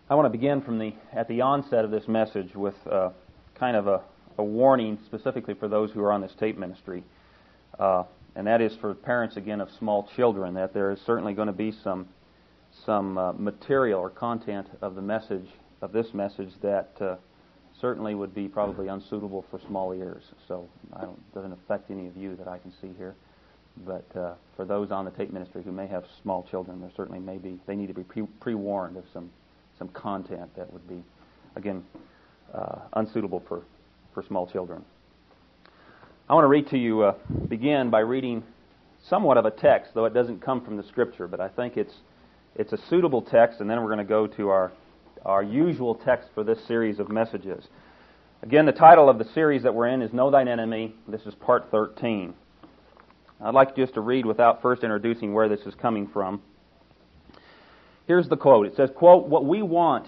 I want to begin at the onset of this message with kind of a warning specifically for those who are on this tape ministry, and that is for parents again of small children, that there is certainly going to be some material or content of this message that certainly would be probably unsuitable for small ears. So it doesn't affect any of you that I can see here, but for those on the tape ministry who may have small children, there certainly they need to be pre-warned of some content that would be, again, unsuitable for small children. I want to read to you, begin by reading somewhat of a text, though it doesn't come from the Scripture, but I think it's a suitable text, and then we're going to go to our usual text for this series of messages. Again, the title of the series that we're in is Know Thine Enemy. This is part 13. I'd like just to read without first introducing where this is coming from. Here's the quote. It says, quote, what we want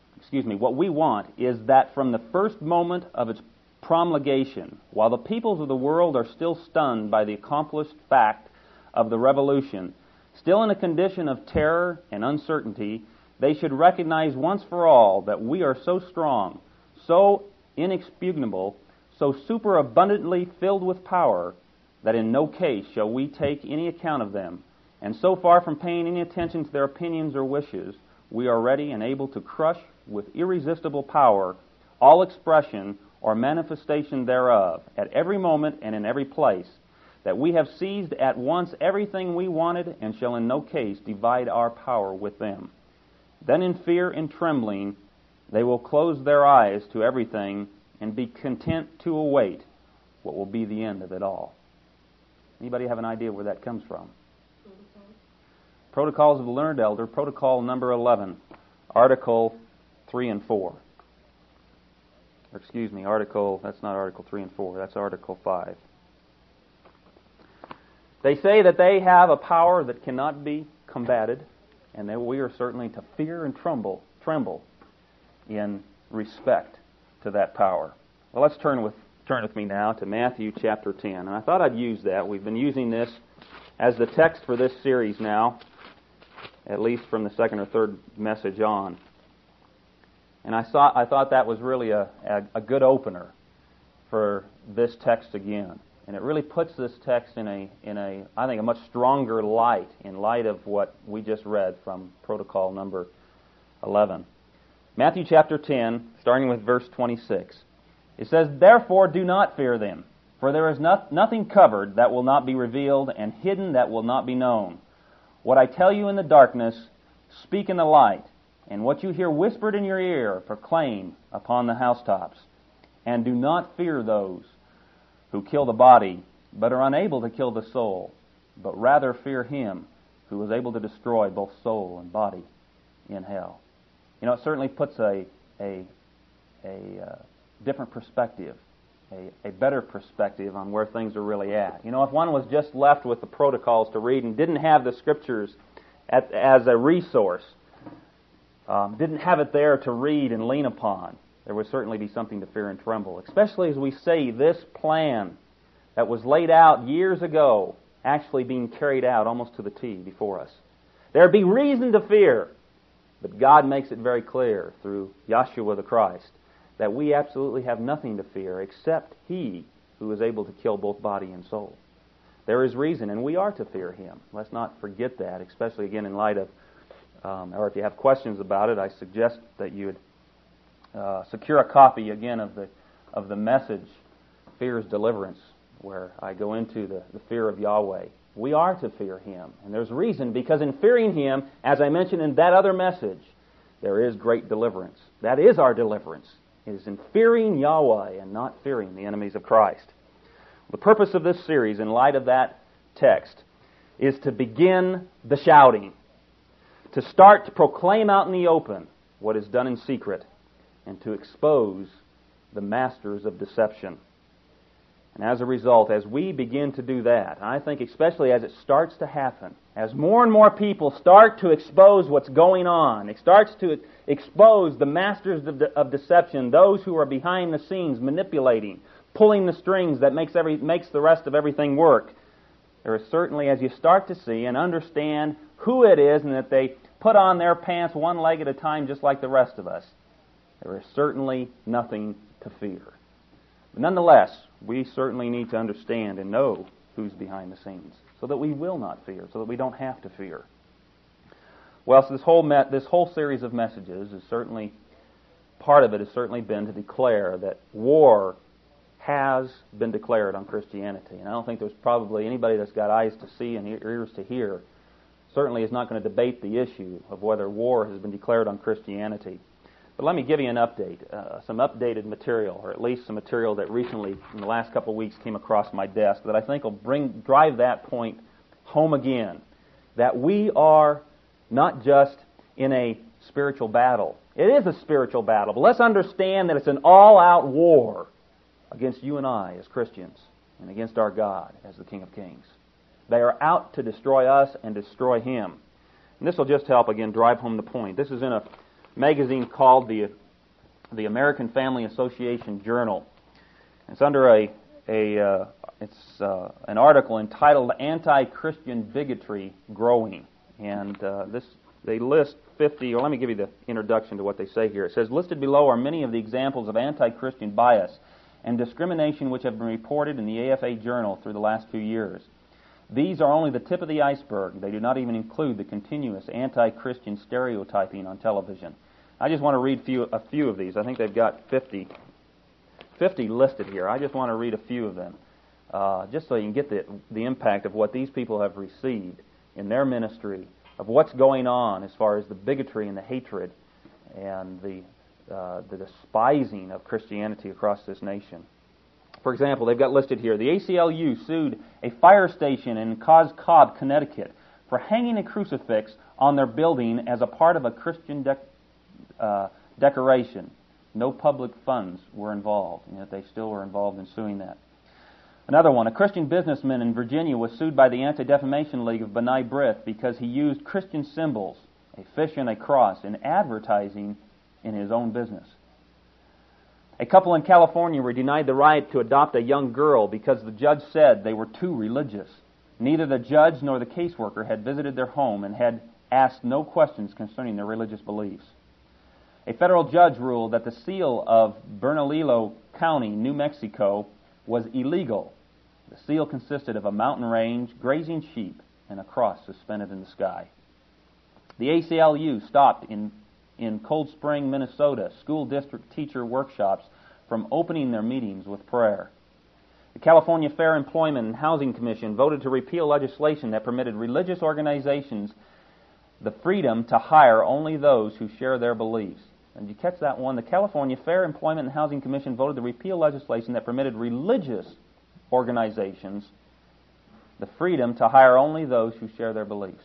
is that from the first moment of its promulgation, while the peoples of the world are still stunned by the accomplished fact of the revolution, still in a condition of terror and uncertainty, they should recognize once for all that we are so strong, so inexpugnable, so superabundantly filled with power, that in no case shall we take any account of them. And so far from paying any attention to their opinions or wishes, we are ready and able to crush with irresistible power all expression or manifestation thereof, at every moment and in every place, that we have seized at once everything we wanted, and shall in no case divide our power with them. Then in fear and trembling they will close their eyes to everything and be content to await what will be the end of it all. Anybody have an idea where that comes from? Protocols of the Learned Elder, Protocol number 11, Article 3 and 4. That's not Article 3 and 4, that's Article 5. They say that they have a power that cannot be combated, and that we are certainly to fear and tremble in respect to that power. Well, let's turn with me now to Matthew chapter 10. And I thought I'd use that. We've been using this as the text for this series now, at least from the second or third message on. And I thought that was really a good opener for this text again. And it really puts this text in a I think a much stronger light, in light of what we just read from Protocol number 11. Matthew chapter 10, starting with verse 26. It says, therefore do not fear them, for there is nothing covered that will not be revealed, and hidden that will not be known. What I tell you in the darkness, speak in the light, and what you hear whispered in your ear, proclaim upon the housetops. And do not fear those who kill the body, but are unable to kill the soul, but rather fear him who is able to destroy both soul and body in hell. You know, it certainly puts a different perspective, a better perspective on where things are really at. You know, if one was just left with the protocols to read and didn't have the Scriptures as a resource, didn't have it there to read and lean upon, there would certainly be something to fear and tremble, especially as we see this plan that was laid out years ago actually being carried out almost to the T before us. There'd be reason to fear, but God makes it very clear through Yahshua the Christ that we absolutely have nothing to fear except He who is able to kill both body and soul. There is reason, and we are to fear Him. Let's not forget that, especially again in light of, or if you have questions about it, I suggest that you would secure a copy again of the message, Fear's Deliverance, where I go into the fear of Yahweh. We are to fear Him, and there's reason, because in fearing Him, as I mentioned in that other message, there is great deliverance. That is our deliverance. It is in fearing Yahweh and not fearing the enemies of Christ. The purpose of this series, in light of that text, is to begin the shouting, to start to proclaim out in the open what is done in secret, and to expose the masters of deception. And as a result, as we begin to do that, I think especially as it starts to happen, as more and more people start to expose what's going on, it starts to expose the masters of deception, those who are behind the scenes manipulating, pulling the strings that makes the rest of everything work. There is certainly, as you start to see and understand who it is, and that put on their pants one leg at a time just like the rest of us. There is certainly nothing to fear. But nonetheless, we certainly need to understand and know who's behind the scenes so that we will not fear, so that we don't have to fear. Well, so this whole series of messages is certainly, part of it has certainly been to declare that war has been declared on Christianity. And I don't think there's probably anybody that's got eyes to see and ears to hear certainly is not going to debate the issue of whether war has been declared on Christianity. But let me give you an update, some updated material, or at least some material that recently, in the last couple of weeks, came across my desk that I think will drive that point home again, that we are not just in a spiritual battle. It is a spiritual battle, but let's understand that it's an all-out war against you and I as Christians and against our God as the King of Kings. They are out to destroy us and destroy Him. And this will just help, again, drive home the point. This is in a magazine called the American Family Association Journal. It's under an article entitled "Anti-Christian Bigotry Growing," and they list 50. Or let me give you the introduction to what they say here. It says, listed below are many of the examples of anti-Christian bias and discrimination which have been reported in the AFA Journal through the last 2 years. These are only the tip of the iceberg. They do not even include the continuous anti-Christian stereotyping on television. I just want to read a few of these. I think they've got 50 listed here. I just want to read a few of them, just so you can get the impact of what these people have received in their ministry, of what's going on as far as the bigotry and the hatred and the despising of Christianity across this nation. For example, they've got listed here, the ACLU sued a fire station in Cos Cob, Connecticut, for hanging a crucifix on their building as a part of a Christian decoration. No public funds were involved, and yet they still were involved in suing that. Another one, a Christian businessman in Virginia was sued by the Anti-Defamation League of B'nai B'rith because he used Christian symbols, a fish and a cross, in advertising in his own business. A couple in California were denied the right to adopt a young girl because the judge said they were too religious. Neither the judge nor the caseworker had visited their home and had asked no questions concerning their religious beliefs. A federal judge ruled that the seal of Bernalillo County, New Mexico, was illegal. The seal consisted of a mountain range, grazing sheep, and a cross suspended in the sky. The ACLU stopped in Cold Spring, Minnesota, school district teacher workshops from opening their meetings with prayer. The California Fair Employment and Housing Commission voted to repeal legislation that permitted religious organizations the freedom to hire only those who share their beliefs. And you catch that one? The California Fair Employment and Housing Commission voted to repeal legislation that permitted religious organizations the freedom to hire only those who share their beliefs.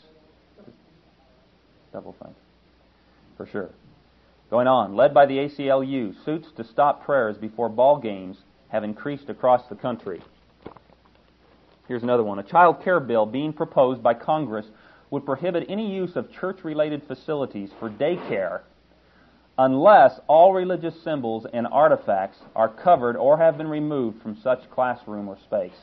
Double think. For sure. Going on, led by the ACLU, suits to stop prayers before ball games have increased across the country. Here's another one. A child care bill being proposed by Congress would prohibit any use of church-related facilities for daycare unless all religious symbols and artifacts are covered or have been removed from such classroom or space.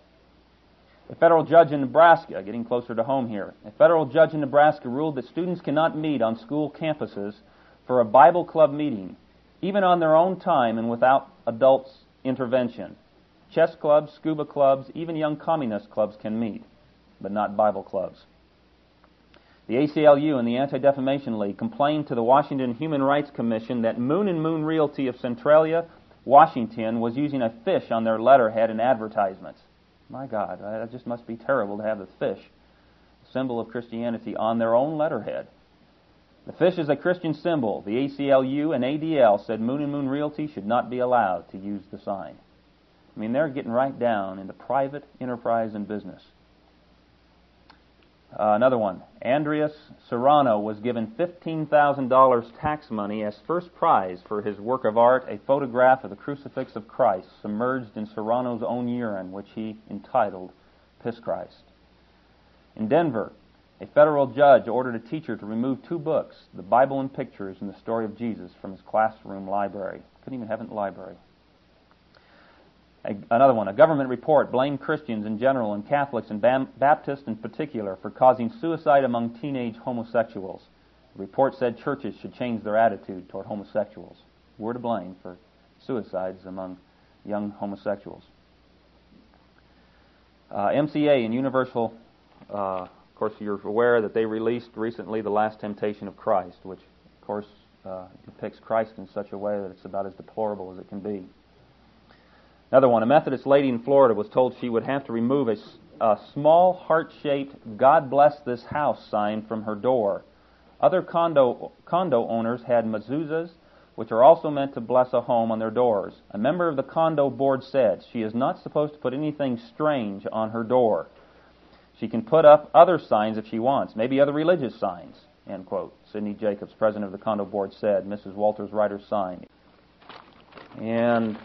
A federal judge in Nebraska, getting closer to home here, a federal judge in Nebraska ruled that students cannot meet on school campuses for a Bible club meeting, even on their own time and without adults' intervention. Chess clubs, scuba clubs, even young communist clubs can meet, but not Bible clubs. The ACLU and the Anti-Defamation League complained to the Washington Human Rights Commission that Moon and Moon Realty of Centralia, Washington, was using a fish on their letterhead in advertisements. My God, that just must be terrible to have the fish, symbol of Christianity, on their own letterhead. The fish is a Christian symbol. The ACLU and ADL said Moon and Moon Realty should not be allowed to use the sign. I mean, they're getting right down into private enterprise and business. Another one. Andreas Serrano was given $15,000 tax money as first prize for his work of art, a photograph of the crucifix of Christ submerged in Serrano's own urine, which he entitled Piss Christ. In Denver, a federal judge ordered a teacher to remove 2 books, the Bible and Pictures and the Story of Jesus, from his classroom library. Couldn't even have it in the library. Another one, a government report blamed Christians in general and Catholics and Baptists in particular for causing suicide among teenage homosexuals. The report said churches should change their attitude toward homosexuals. We're to blame for suicides among young homosexuals. MCA and Universal, of course, you're aware that they released recently The Last Temptation of Christ, which, of course, depicts Christ in such a way that it's about as deplorable as it can be. Another one, a Methodist lady in Florida was told she would have to remove a small heart-shaped "God bless this house" sign from her door. Other condo owners had mezuzahs, which are also meant to bless a home, on their doors. A member of the condo board said she is not supposed to put anything strange on her door. She can put up other signs if she wants, maybe other religious signs, end quote. Sidney Jacobs, president of the condo board, said, Mrs. Walters Ryder's sign. And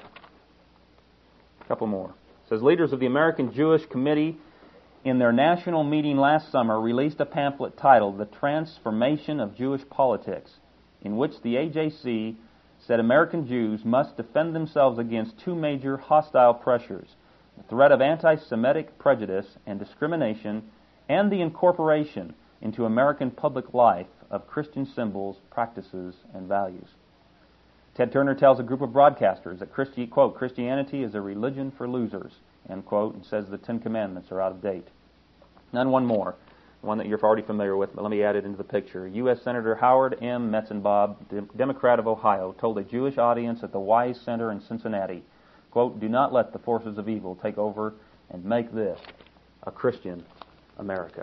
a couple more. It says, leaders of the American Jewish Committee in their national meeting last summer released a pamphlet titled The Transformation of Jewish Politics, in which the AJC said American Jews must defend themselves against two major hostile pressures: the threat of anti-Semitic prejudice and discrimination, and the incorporation into American public life of Christian symbols, practices, and values. Ted Turner tells a group of broadcasters that, quote, Christianity is a religion for losers, end quote, and says the Ten Commandments are out of date. And one more, one that you're already familiar with, but let me add it into the picture. U.S. Senator Howard M. Metzenbaugh, Democrat of Ohio, told a Jewish audience at the Wise Center in Cincinnati, quote, do not let the forces of evil take over and make this a Christian America.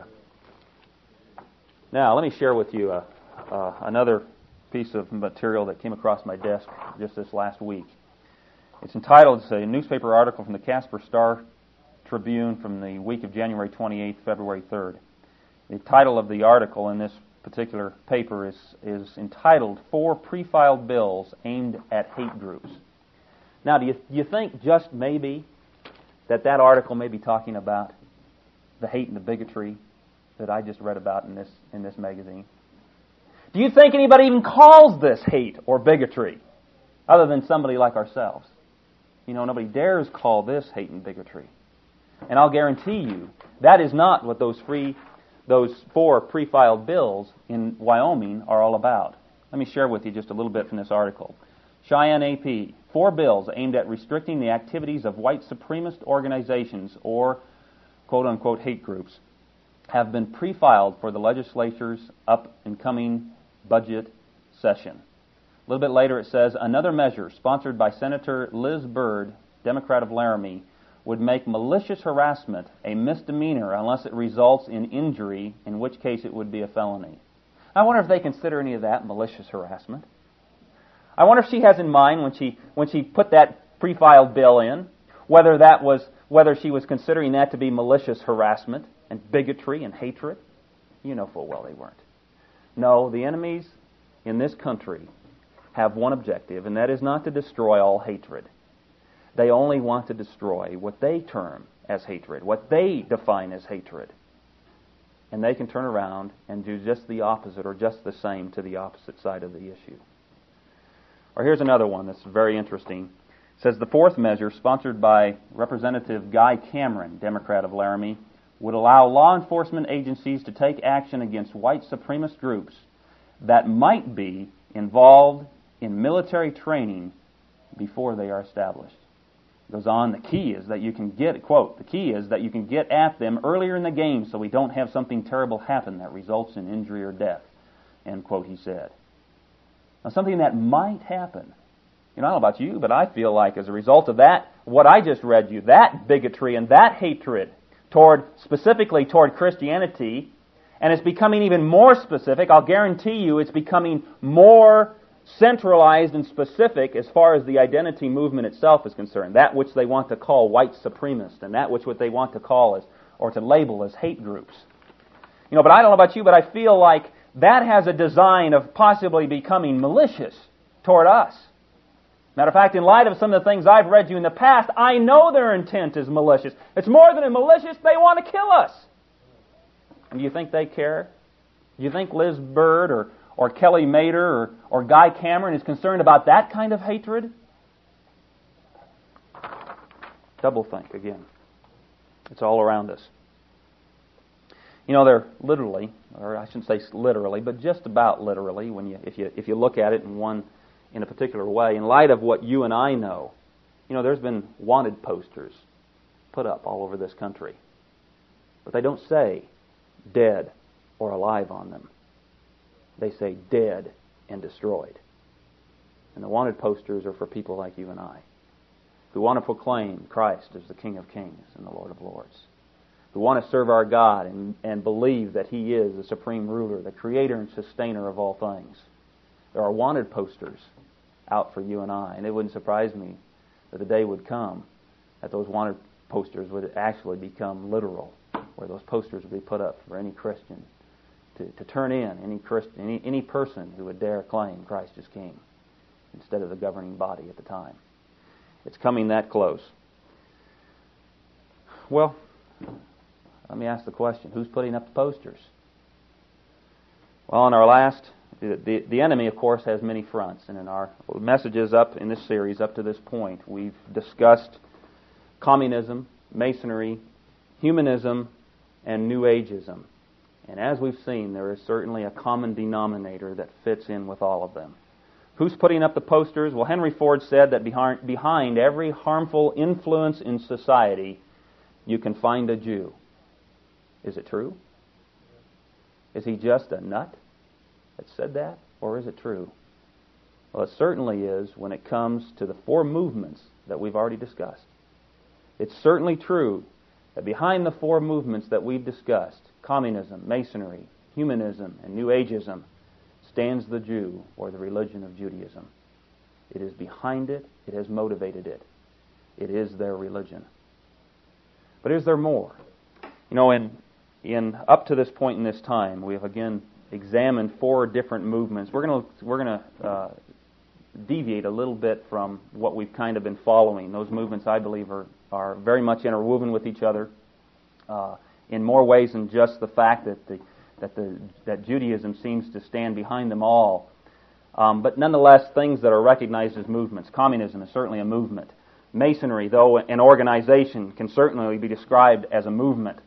Now, let me share with you another piece of material that came across my desk just this last week. It's entitled, it's a newspaper article from the Casper Star Tribune from the week of January 28th, February 3rd. The title of the article in this particular paper is entitled, Four Pre-Filed Bills Aimed at Hate Groups. Now, do you think just maybe that article may be talking about the hate and the bigotry that I just read about in this magazine? Do you think anybody even calls this hate or bigotry other than somebody like ourselves? You know, nobody dares call this hate and bigotry. And I'll guarantee you that is not what those four pre-filed bills in Wyoming are all about. Let me share with you just a little bit from this article. Cheyenne AP, 4 bills aimed at restricting the activities of white supremacist organizations or quote-unquote hate groups have been pre-filed for the legislature's up-and-coming budget session. A little bit later it says, another measure sponsored by Senator Liz Byrd, Democrat of Laramie, would make malicious harassment a misdemeanor unless it results in injury, in which case it would be a felony. I wonder if they consider any of that malicious harassment. I wonder if she has in mind when she put that pre-filed bill in, whether she was considering that to be malicious harassment and bigotry and hatred. You know full well they weren't. No, the enemies in this country have one objective, and that is not to destroy all hatred. They only want to destroy what they term as hatred, what they define as hatred. And they can turn around and do just the opposite or just the same to the opposite side of the issue. Or here's another one that's very interesting. It says the fourth measure, sponsored by Representative Guy Cameron, Democrat of Laramie, would allow law enforcement agencies to take action against white supremacist groups that might be involved in military training before they are established. It goes on, the key is that you can get, quote, the key is that you can get at them earlier in the game so we don't have something terrible happen that results in injury or death, end quote, he said. Now, something that might happen. You know, I don't know about you, but I feel like as a result of that, what I just read you, that bigotry and that hatred specifically toward Christianity, and it's becoming even more specific. I'll guarantee you it's becoming more centralized and specific as far as the identity movement itself is concerned, that which they want to call white supremacist and that which what they want to call as, or to label as hate groups. You know, but I don't know about you, but I feel like that has a design of possibly becoming malicious toward us. Matter of fact, in light of some of the things I've read you in the past, I know their intent is malicious. It's more than malicious, they want to kill us. And do you think they care? Do you think Liz Byrd or Kelly Mater or Guy Cameron is concerned about that kind of hatred? Double think again. It's all around us. They're literally, or I shouldn't say literally, but just about literally, if you look at it in a particular way, in light of what you and I know, there's been wanted posters put up all over this country, but they don't say dead or alive on them. They say dead and destroyed. And the wanted posters are for people like you and I, who want to proclaim Christ as the King of Kings and the Lord of Lords, who want to serve our God and believe that He is the supreme ruler, the creator and sustainer of all things. There are wanted posters out for you and I, and it wouldn't surprise me that the day would come that those wanted posters would actually become literal, where those posters would be put up for any Christian to turn in, any person who would dare claim Christ as King instead of the governing body at the time. It's coming that close. Well, let me ask the question, who's putting up the posters? Well, in our last, the enemy, of course, has many fronts, and in our messages up in this series up to this point, we've discussed communism, Masonry, humanism, and New Ageism. And as we've seen, there is certainly a common denominator that fits in with all of them. Who's putting up the posters? Well, Henry Ford said that behind every harmful influence in society, you can find a Jew. Is it true? Is he just a nut that said that? Or is it true? Well, it certainly is when it comes to the four movements that we've already discussed. It's certainly true that behind the four movements that we've discussed, communism, Masonry, humanism, and New Ageism, stands the Jew, or the religion of Judaism. It is behind it. It has motivated it. It is their religion. But is there more? In up to this point in this time, we have again examined four different movements. We're going to deviate a little bit from what we've kind of been following. Those movements, I believe, are very much interwoven with each other in more ways than just the fact that Judaism seems to stand behind them all. But nonetheless, things that are recognized as movements. Communism is certainly a movement. Masonry, though an organization, can certainly be described as a movement.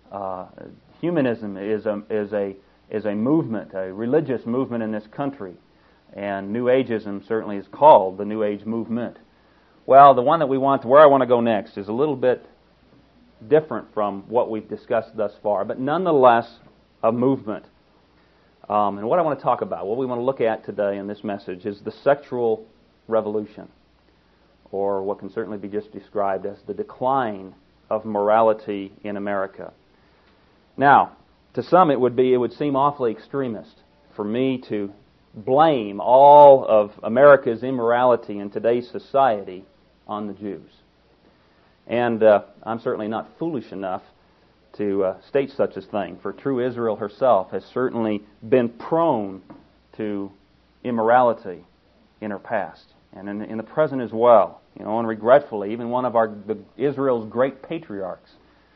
Humanism is a movement, a religious movement in this country. And New Ageism certainly is called the New Age movement. Well, the one that where I want to go next is a little bit different from what we've discussed thus far, but nonetheless a movement. And what I want to talk about, what we want to look at today in this message, is the sexual revolution, or what can certainly be just described as the decline of morality in America. Now, to some it would seem awfully extremist for me to blame all of America's immorality in today's society on the Jews. And I'm certainly not foolish enough to state such a thing, for true Israel herself has certainly been prone to immorality in her past, and in the present as well. And regretfully, even one of Israel's great patriarchs,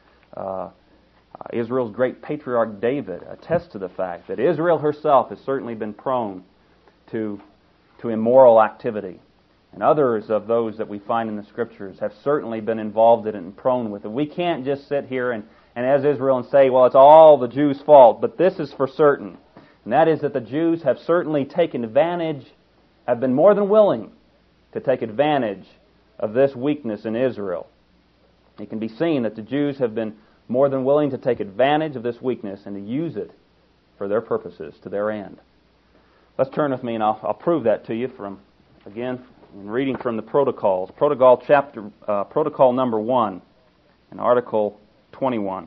Israel's great patriarch David, attests to the fact that Israel herself has certainly been prone to immoral activity. And others of those that we find in the Scriptures have certainly been involved in it and prone with it. We can't just sit here and as Israel and say, well, it's all the Jews' fault. But this is for certain, and that is that the Jews have certainly taken advantage, have been more than willing to take advantage of this weakness in Israel. It can be seen that the Jews have been more than willing to take advantage of this weakness and to use it for their purposes, to their end. Let's turn with me, and I'll prove that to you in reading from the Protocols. Protocol number 1, in Article 21.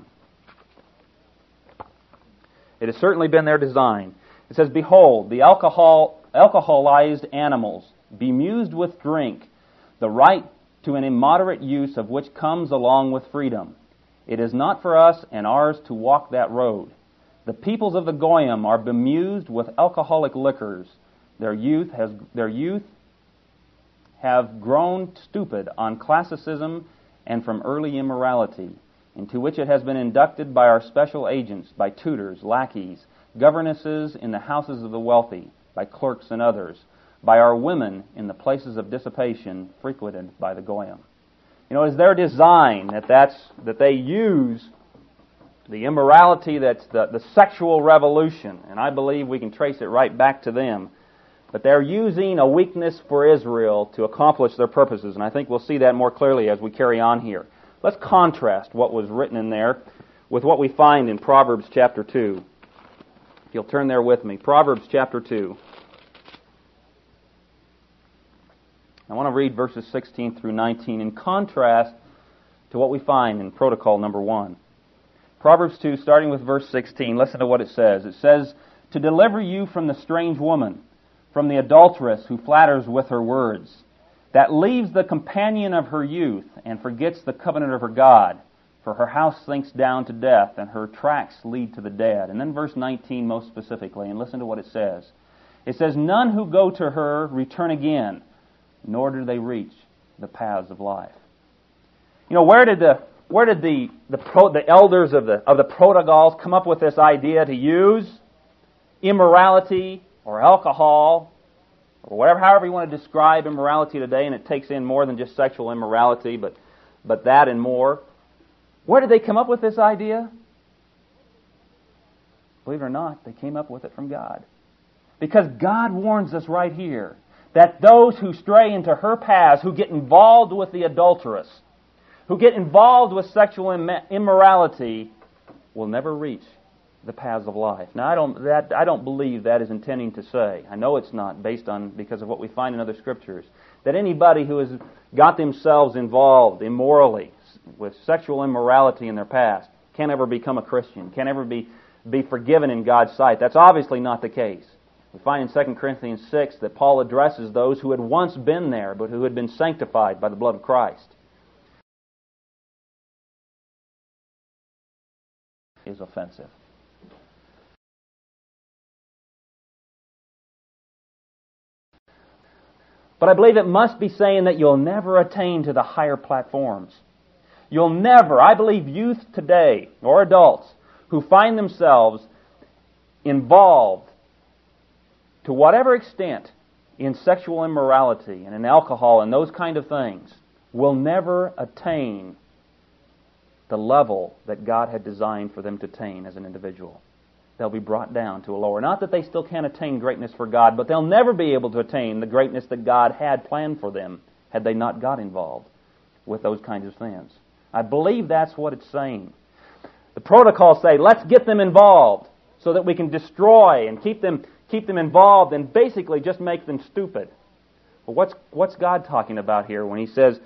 It has certainly been their design. It says, "Behold, the alcoholized animals, bemused with drink, the right to an immoderate use of which comes along with freedom. It is not for us and ours to walk that road. The peoples of the Goyim are bemused with alcoholic liquors. Their youth have grown stupid on classicism and from early immorality, into which it has been inducted by our special agents, by tutors, lackeys, governesses in the houses of the wealthy, by clerks and others, by our women in the places of dissipation frequented by the Goyim." It's their design that they use the immorality that's the sexual revolution, and I believe we can trace it right back to them. But they're using a weakness for Israel to accomplish their purposes, and I think we'll see that more clearly as we carry on here. Let's contrast what was written in there with what we find in Proverbs chapter 2. If you'll turn there with me. Proverbs chapter 2. I want to read verses 16 through 19 in contrast to what we find in protocol number 1. Proverbs 2, starting with verse 16, listen to what it says. It says, "To deliver you from the strange woman, from the adulteress who flatters with her words, that leaves the companion of her youth and forgets the covenant of her God, for her house sinks down to death and her tracks lead to the dead." And then verse 19 most specifically, and listen to what it says. It says, "None who go to her return again, nor do they reach the paths of life." You know, where did the elders of the protocols come up with this idea to use immorality or alcohol or whatever, however you want to describe immorality today, and it takes in more than just sexual immorality, but that and more. Where did they come up with this idea? Believe it or not, they came up with it from God. Because God warns us right here that those who stray into her paths, who get involved with the adulteress, who get involved with sexual immorality, will never reach the paths of life. Now, I don't believe that is intending to say, I know it's not, because of what we find in other scriptures, that anybody who has got themselves involved immorally with sexual immorality in their past can ever become a Christian, can ever be forgiven in God's sight. That's obviously not the case. We find in 2 Corinthians 6 that Paul addresses those who had once been there, but who had been sanctified by the blood of Christ. Is offensive. But I believe it must be saying that you'll never attain to the higher platforms. You'll never, I believe youth today, or adults, who find themselves involved to whatever extent in sexual immorality and in alcohol and those kind of things, will never attain the level that God had designed for them to attain as an individual. They'll be brought down to a lower. Not that they still can't attain greatness for God, but they'll never be able to attain the greatness that God had planned for them had they not got involved with those kinds of sins. I believe that's what it's saying. The protocols say, let's get them involved so that we can destroy and keep them involved and basically just make them stupid. But what's God talking about here when He says,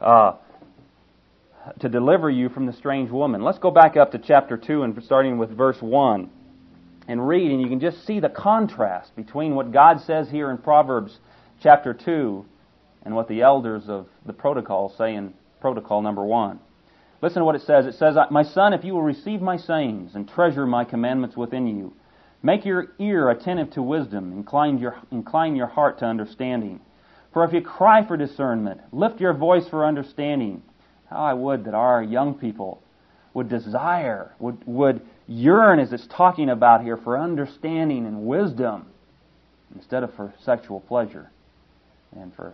to deliver you from the strange woman? Let's go back up to chapter 2 and starting with verse 1 and read, and you can just see the contrast between what God says here in Proverbs chapter 2 and what the elders of the protocol say in protocol number 1. Listen to what it says. It says, "My son, if you will receive my sayings and treasure my commandments within you, make your ear attentive to wisdom, incline your heart to understanding. For if you cry for discernment, lift your voice for understanding." How I would that our young people would desire, would yearn, as it's talking about here, for understanding and wisdom instead of for sexual pleasure and for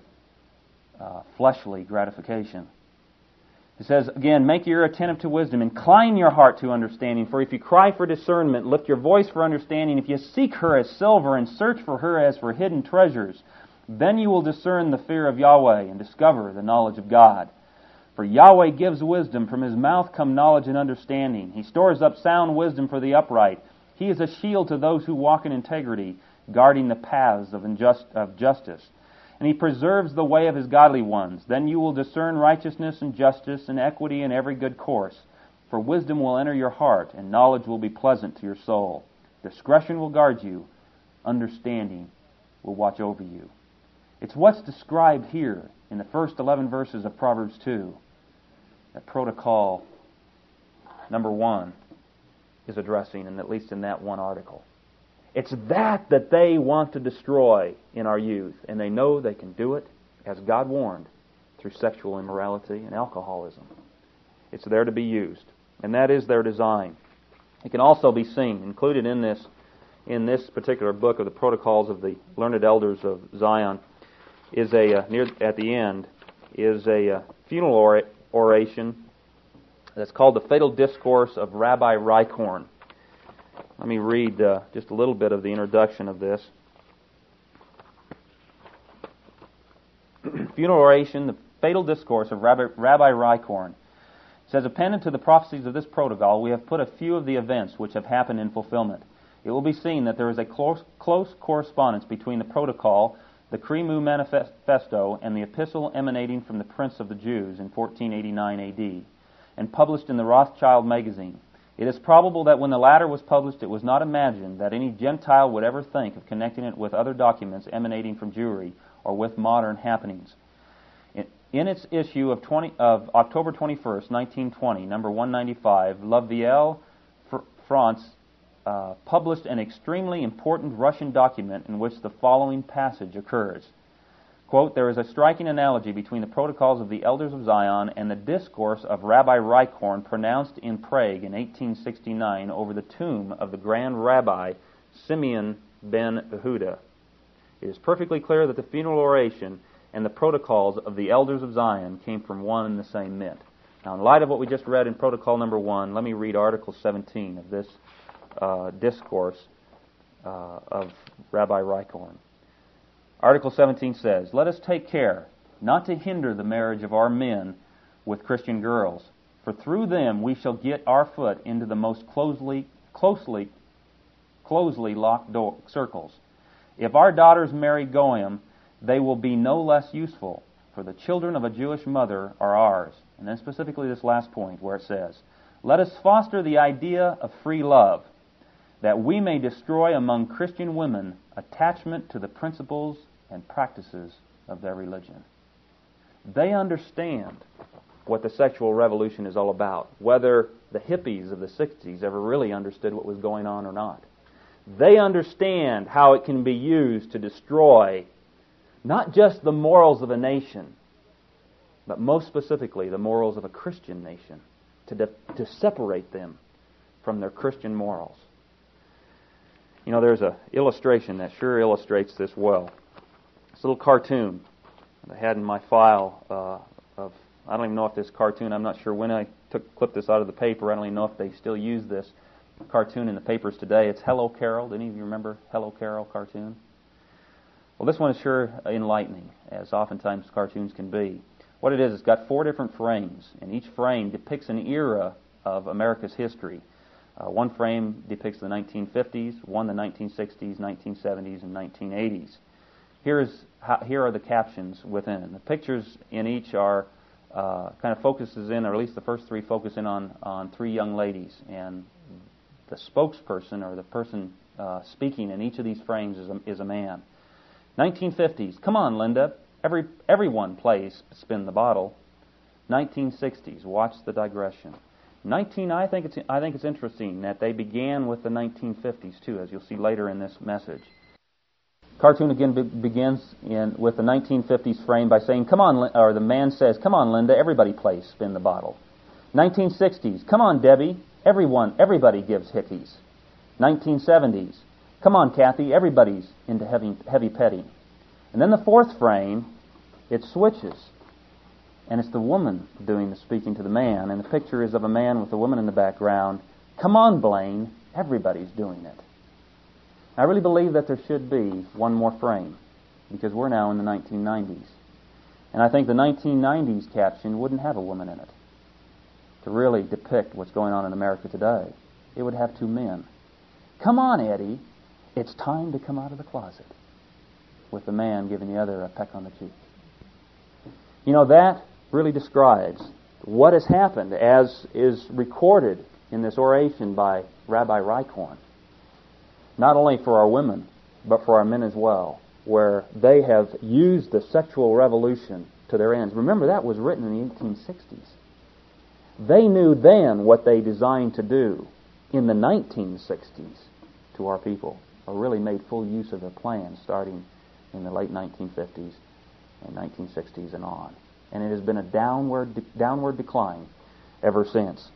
fleshly gratification. It says, again, "Make your ear attentive to wisdom, incline your heart to understanding. For if you cry for discernment, lift your voice for understanding. If you seek her as silver and search for her as for hidden treasures, then you will discern the fear of Yahweh and discover the knowledge of God. For Yahweh gives wisdom, from His mouth come knowledge and understanding. He stores up sound wisdom for the upright. He is a shield to those who walk in integrity, guarding the paths of justice. And He preserves the way of His godly ones. Then you will discern righteousness and justice and equity in every good course. For wisdom will enter your heart, and knowledge will be pleasant to your soul. Discretion will guard you. Understanding will watch over you." It's what's described here in the first 11 verses of Proverbs 2. That protocol number 1 is addressing, and at least in that one article. It's that they want to destroy in our youth, and they know they can do it, as God warned, through sexual immorality and alcoholism. It's there to be used, and that is their design. It can also be seen, included in this particular book of the Protocols of the Learned Elders of Zion, is near at the end is a funeral oration that's called The Fatal Discourse of Rabbi Reichhorn. Let me read just a little bit of the introduction of this. Funeral Oration, The Fatal Discourse of Rabbi Reichhorn. It says, appended to the prophecies of this protocol, we have put a few of the events which have happened in fulfillment. It will be seen that there is a close correspondence between the protocol, the Krimu Manifesto, and the epistle emanating from the Prince of the Jews in 1489 AD, and published in the Rothschild magazine. It is probable that when the latter was published, it was not imagined that any Gentile would ever think of connecting it with other documents emanating from Jewry or with modern happenings. In its issue of October 21st, 1920, number 195, La Vie, France, published an extremely important Russian document in which the following passage occurs. Quote, there is a striking analogy between the protocols of the Elders of Zion and the discourse of Rabbi Reichhorn pronounced in Prague in 1869 over the tomb of the Grand Rabbi Simeon ben Yehuda. It is perfectly clear that the funeral oration and the protocols of the Elders of Zion came from one and the same mint. Now, in light of what we just read in Protocol number 1, let me read Article 17 of this discourse of Rabbi Reichhorn. Article 17 says, let us take care not to hinder the marriage of our men with Christian girls, for through them we shall get our foot into the most closely locked circles. If our daughters marry Goyim, they will be no less useful, for the children of a Jewish mother are ours. And then specifically this last point where it says, let us foster the idea of free love, that we may destroy among Christian women attachment to the principles and practices of their religion. They understand what the sexual revolution is all about, whether the hippies of the 60s ever really understood what was going on or not. They understand how it can be used to destroy not just the morals of a nation, but most specifically the morals of a Christian nation, to separate them from their Christian morals. You know, there's an illustration that sure illustrates this well. This little cartoon that I had in my file of, I don't even know if this cartoon, I'm not sure when I clipped this out of the paper, I don't even know if they still use this cartoon in the papers today. It's Hello Carol. Do any of you remember Hello Carol cartoon? Well, this one is sure enlightening, as oftentimes cartoons can be. What it is, it's got 4 different frames, and each frame depicts an era of America's history. One frame depicts the 1950s, one the 1960s, 1970s, and 1980s. Here are the captions within. The pictures in each are kind of focuses in, or at least the first 3 focus in on 3 young ladies, and the spokesperson or the person speaking in each of these frames is a man. 1950s, come on, Linda. Everyone plays Spin the Bottle. 1960s, watch the digression. I think it's interesting that they began with the 1950s too, as you'll see later in this message. Cartoon again begins with the 1950s frame by saying, "Come on," or the man says, "Come on, Linda. Everybody plays Spin the Bottle." 1960s, "Come on, Debbie. Everybody gives hickeys." 1970s, "Come on, Kathy. Everybody's into heavy petting." And then the 4th frame, it switches. And it's the woman doing the speaking to the man. And the picture is of a man with a woman in the background. "Come on, Blaine. Everybody's doing it." I really believe that there should be one more frame, because we're now in the 1990s. And I think the 1990s caption wouldn't have a woman in it to really depict what's going on in America today. It would have 2 men. "Come on, Eddie. It's time to come out of the closet," with the man giving the other a peck on the cheek. You know, that really describes what has happened, as is recorded in this oration by Rabbi Reichhorn. Not only for our women, but for our men as well, where they have used the sexual revolution to their ends. Remember, that was written in the 1860s. They knew then what they designed to do in the 1960s to our people, or really made full use of their plans starting in the late 1950s and 1960s and on. And it has been a downward decline ever since.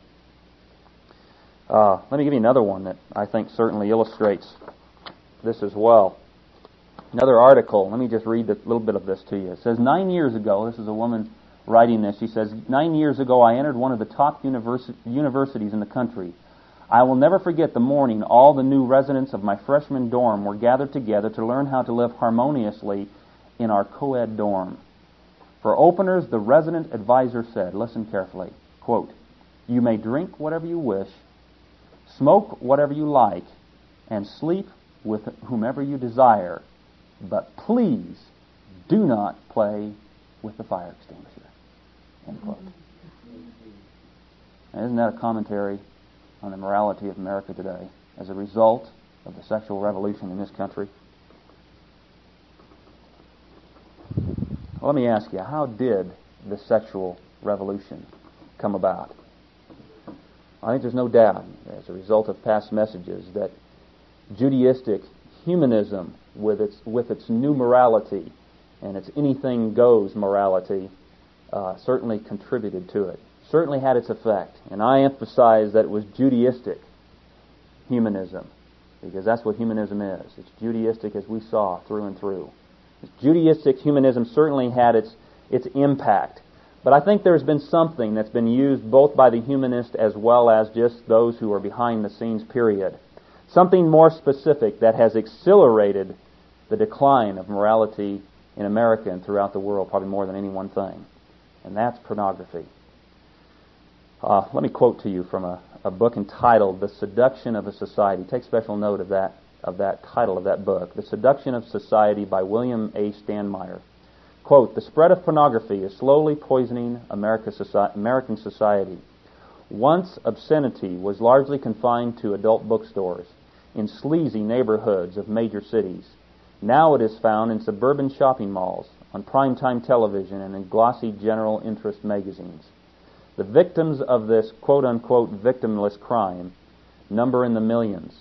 Let me give you another one that I think certainly illustrates this as well. Another article, let me just read a little bit of this to you. It says, 9 years ago, this is a woman writing this. She says, 9 years ago I entered one of the top universities in the country. I will never forget the morning all the new residents of my freshman dorm were gathered together to learn how to live harmoniously in our co-ed dorm. For openers, the resident advisor said, listen carefully, quote, "You may drink whatever you wish, smoke whatever you like, and sleep with whomever you desire, but please do not play with the fire extinguisher." End quote. And isn't that a commentary on the morality of America today as a result of the sexual revolution in this country? Well, let me ask you, how did the sexual revolution come about? I think there's no doubt, as a result of past messages, that Judaistic humanism, with its new morality and its anything goes morality, certainly contributed to it. Certainly had its effect. And I emphasize that it was Judaistic humanism, because that's what humanism is. It's Judaistic as we saw through and through. Judaistic humanism certainly had its impact. But I think there's been something that's been used both by the humanist as well as just those who are behind the scenes, period. Something more specific that has accelerated the decline of morality in America and throughout the world, probably more than any one thing. And that's pornography. Let me quote to you from a book entitled The Seduction of a Society. Take special note of that title of that book, The Seduction of Society by William A. Stanmeyer. Quote, "The spread of pornography is slowly poisoning American society. Once obscenity was largely confined to adult bookstores in sleazy neighborhoods of major cities. Now it is found in suburban shopping malls, on primetime television, and in glossy general interest magazines. The victims of this quote-unquote victimless crime number in the millions.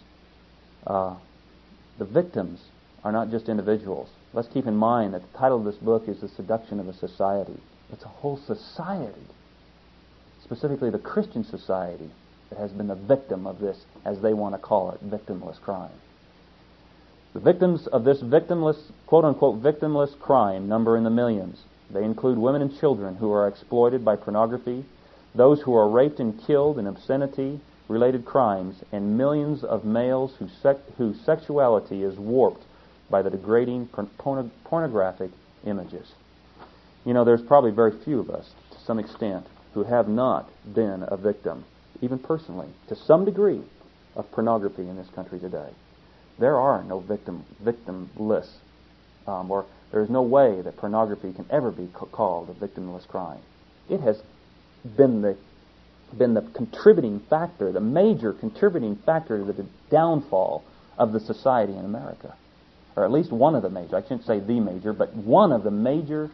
The victims are not just individuals. Let's keep in mind that the title of this book is The Seduction of a Society. It's a whole society, specifically the Christian society, that has been the victim of this, as they want to call it, victimless crime. The victims of this victimless, quote-unquote victimless crime number in the millions. They include women and children who are exploited by pornography, those who are raped and killed in obscenity-related crimes, and millions of males whose sexuality is warped by the degrading pornographic images." You know, there's probably very few of us, to some extent, who have not been a victim, even personally, to some degree, of pornography in this country today. There are no victimless, or there is no way that pornography can ever be called a victimless crime. It has been the contributing factor, the major contributing factor to the downfall of the society in America. Or at least one of the major, I shouldn't say the major, but one of the major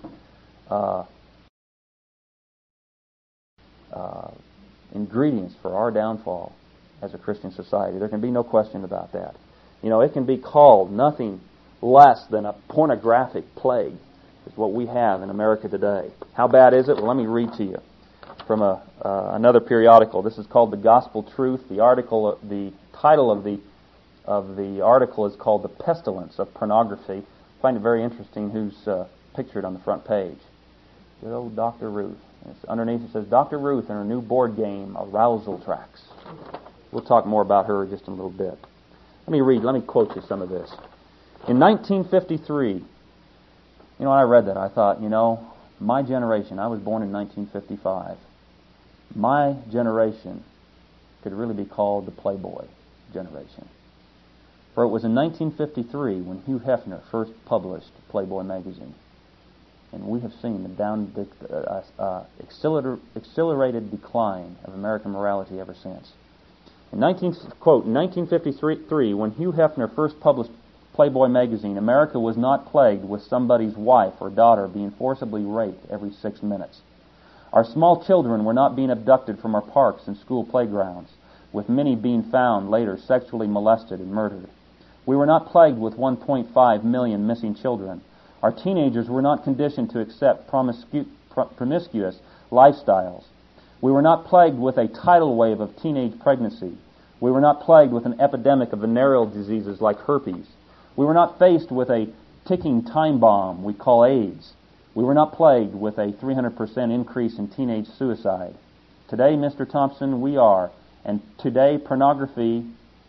ingredients for our downfall as a Christian society. There can be no question about that. You know, it can be called nothing less than a pornographic plague, is what we have in America today. How bad is it? Well, let me read to you from another periodical. This is called The Gospel Truth. The title of the article is called The Pestilence of Pornography. I find it very interesting who's pictured on the front page. Good old Dr. Ruth. Underneath it says, Dr. Ruth and her new board game, Arousal Tracks. We'll talk more about her in just a little bit. Let me quote you some of this. In 1953, when I read that, I thought, my generation, I was born in 1955, my generation could really be called the Playboy generation. For it was in 1953 when Hugh Hefner first published Playboy magazine. And we have seen the accelerated decline of American morality ever since. In 1953, when Hugh Hefner first published Playboy magazine, America was not plagued with somebody's wife or daughter being forcibly raped every 6 minutes. Our small children were not being abducted from our parks and school playgrounds, with many being found later sexually molested and murdered. We were not plagued with 1.5 million missing children. Our teenagers were not conditioned to accept promiscuous lifestyles. We were not plagued with a tidal wave of teenage pregnancy. We were not plagued with an epidemic of venereal diseases like herpes. We were not faced with a ticking time bomb we call AIDS. We were not plagued with a 300% increase in teenage suicide. Today, Mr. Thompson, we are. And today, pornography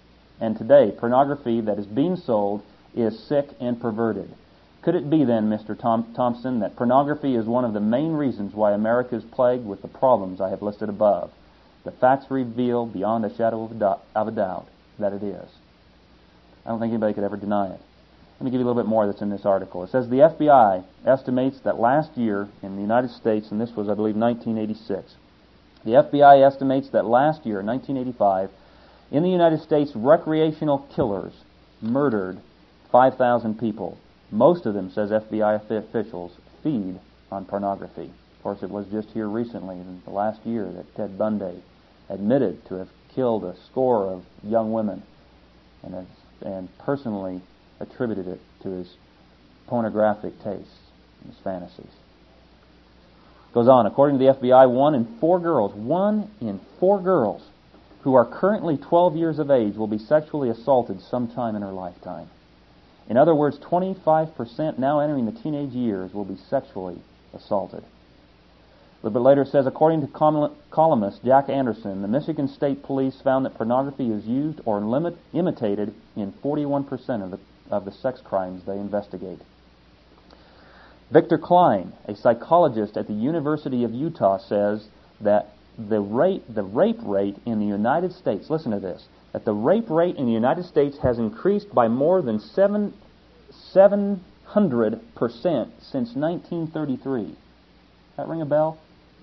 that is being sold is sick and perverted. Could it be then, Mr. Thompson, that pornography is one of the main reasons why America is plagued with the problems I have listed above? The facts reveal beyond a shadow of a doubt that it is. I don't think anybody could ever deny it. Let me give you a little bit more that's in this article. It says the FBI estimates that last year in the United States, and this was, I believe, 1986, the FBI estimates that last year, 1985, in the United States, recreational killers murdered 5,000 people. Most of them, says FBI officials, feed on pornography. Of course, it was just here recently, in the last year, that Ted Bundy admitted to have killed a score of young women and personally attributed it to his pornographic tastes and his fantasies. Goes on, according to the FBI, 1 in 4 girls who are currently 12 years of age will be sexually assaulted sometime in her lifetime. In other words, 25% now entering the teenage years will be sexually assaulted. A little bit later it says, according to columnist Jack Anderson, the Michigan State Police found that pornography is used or imitated in 41% of the sex crimes they investigate. Victor Klein, a psychologist at the University of Utah, says that the rape rate in the United States, listen to this, that the rape rate in the United States has increased by more than 700% since 1933. Does that ring a bell?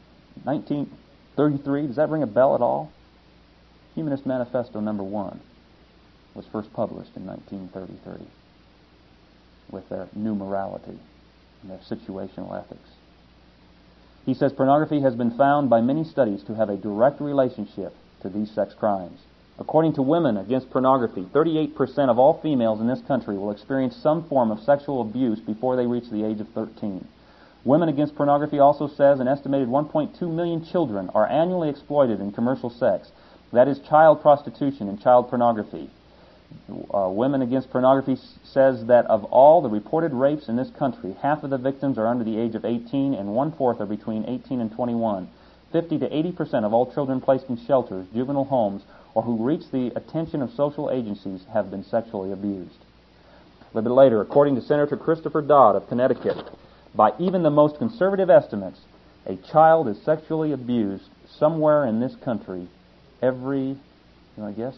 1933, does that ring a bell at all? Humanist Manifesto number 1 was first published in 1933 with their new morality and their situational ethics. He says pornography has been found by many studies to have a direct relationship to these sex crimes. According to Women Against Pornography, 38% of all females in this country will experience some form of sexual abuse before they reach the age of 13. Women Against Pornography also says an estimated 1.2 million children are annually exploited in commercial sex. That is child prostitution and child pornography. Women Against Pornography says that of all the reported rapes in this country, half of the victims are under the age of 18 and 1/4 are between 18 and 21. 50 to 80% of all children placed in shelters, juvenile homes, or who reach the attention of social agencies have been sexually abused. A little bit later, according to Senator Christopher Dodd of Connecticut, by even the most conservative estimates, a child is sexually abused somewhere in this country every, you want to guess?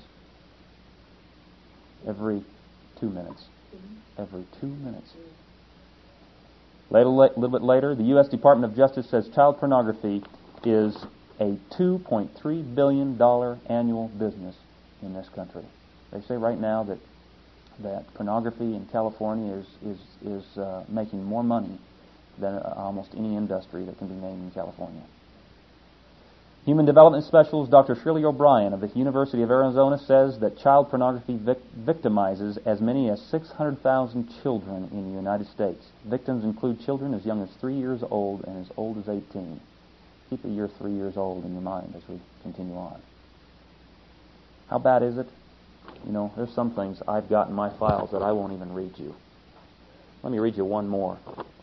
Every 2 minutes. Every 2 minutes. A little bit later, the U.S. Department of Justice says child pornography is a $2.3 billion annual business in this country. They say right now that pornography in California is making more money than almost any industry that can be named in California. Human Development Specialist Dr. Shirley O'Brien of the University of Arizona says that child pornography victimizes as many as 600,000 children in the United States. Victims include children as young as 3 years old and as old as 18. Keep the year 3 years old in your mind as we continue on. How bad is it? You know, there's some things I've got in my files that I won't even read you. Let me read you one more.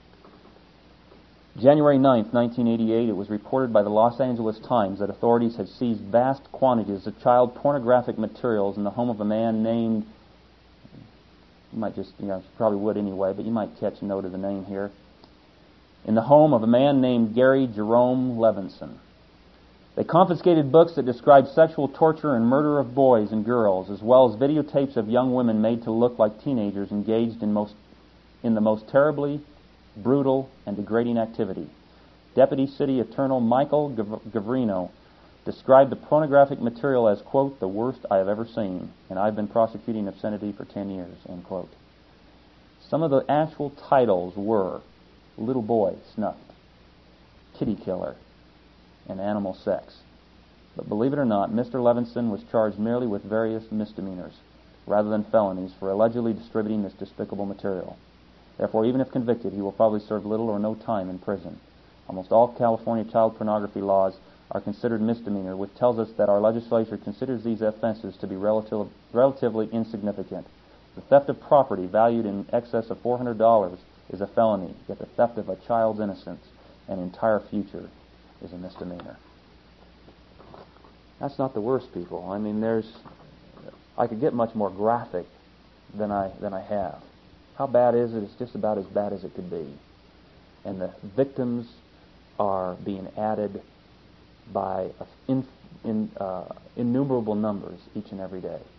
January 9th, 1988, it was reported by the Los Angeles Times that authorities had seized vast quantities of child pornographic materials in the home of a man named, you might just, you probably would anyway, but you might catch note of the name here, in the home of a man named Gary Jerome Levinson. They confiscated books that described sexual torture and murder of boys and girls, as well as videotapes of young women made to look like teenagers engaged in the most terribly brutal and degrading activity. Deputy City Attorney Michael Gavrino described the pornographic material as, quote, the worst I have ever seen, and I've been prosecuting obscenity for 10 years, end quote. Some of the actual titles were Little Boy Snuffed, Kitty Killer, and Animal Sex. But believe it or not, Mr. Levinson was charged merely with various misdemeanors, rather than felonies, for allegedly distributing this despicable material. Therefore, even if convicted, he will probably serve little or no time in prison. Almost all California child pornography laws are considered misdemeanor, which tells us that our legislature considers these offenses to be relatively insignificant. The theft of property valued in excess of $400 is a felony, yet the theft of a child's innocence, an entire future, is a misdemeanor. That's not the worst, people. I mean, I could get much more graphic than I have. How bad is it? It's just about as bad as it could be. And the victims are being added by innumerable numbers each and every day.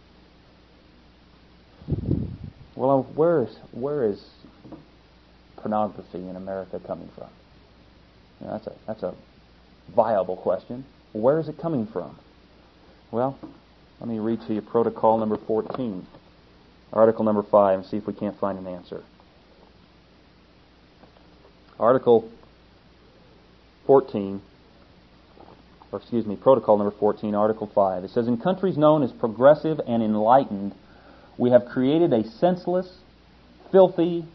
Well, where is pornography in America coming from? You know, that's a viable question. Where is it coming from? Well, let me read to you Protocol number 14, Article number 5, and see if we can't find an answer. Protocol number 14, Article 5. It says, in countries known as progressive and enlightened, we have created a senseless, filthy,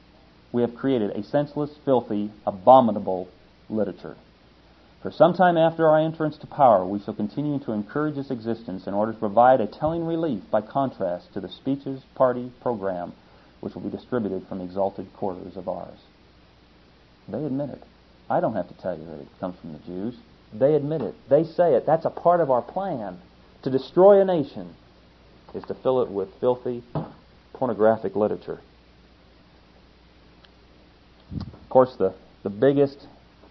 abominable literature. For some time after our entrance to power, we shall continue to encourage its existence in order to provide a telling relief by contrast to the speeches, party, program, which will be distributed from exalted quarters of ours. They admit it. I don't have to tell you that it comes from the Jews. They admit it. They say it. That's a part of our plan. To destroy a nation is to fill it with filthy, pornographic literature. Of course, the biggest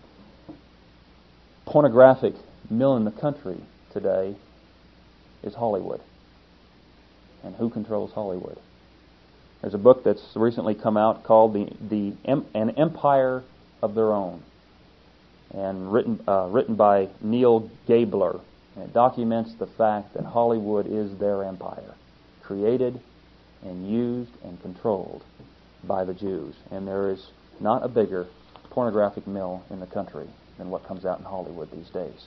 pornographic mill in the country today is Hollywood. And who controls Hollywood? There's a book that's recently come out called An Empire of Their Own, and written by Neil Gabler. And it documents the fact that Hollywood is their empire, created and used and controlled by the Jews. And there is not a bigger pornographic mill in the country than what comes out in Hollywood these days.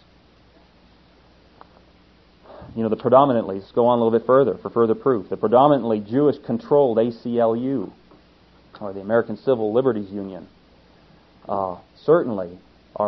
You know, let's go on a little bit further for further proof. The predominantly Jewish-controlled ACLU, or the American Civil Liberties Union, certainly are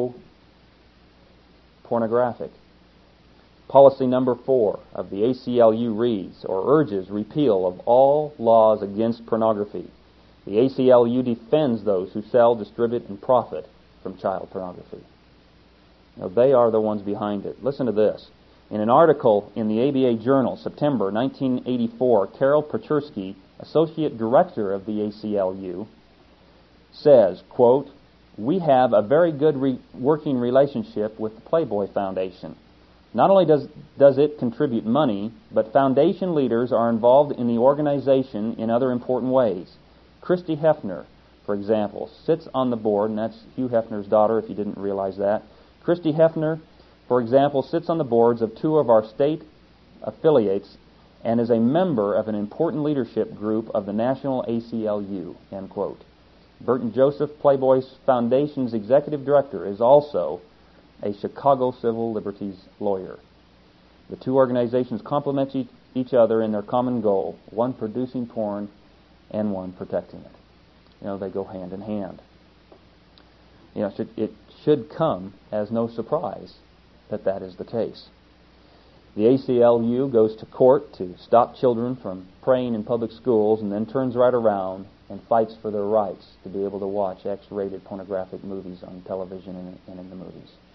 pro-pornographic. Policy number 4 of the ACLU reads, or urges, repeal of all laws against pornography. The ACLU defends those who sell, distribute, and profit from child pornography. Now, they are the ones behind it. Listen to this. In an article in the ABA Journal, September 1984, Carol Pachersky, Associate Director of the ACLU, says, quote, we have a very good working relationship with the Playboy Foundation. Not only does it contribute money, but foundation leaders are involved in the organization in other important ways. Christy Hefner, for example, sits on the board, and that's Hugh Hefner's daughter, if you didn't realize that. Christy Hefner, for example, sits on the boards of 2 of our state affiliates and is a member of an important leadership group of the National ACLU, end quote. Burton Joseph, Playboy Foundation's executive director, is also a Chicago civil liberties lawyer. The 2 organizations complement each other in their common goal, one producing porn and one protecting it. You know, they go hand in hand. You know, it should come as no surprise that is the case. The ACLU goes to court to stop children from praying in public schools and then turns right around and fights for their rights to be able to watch X-rated pornographic movies on television and in the movies.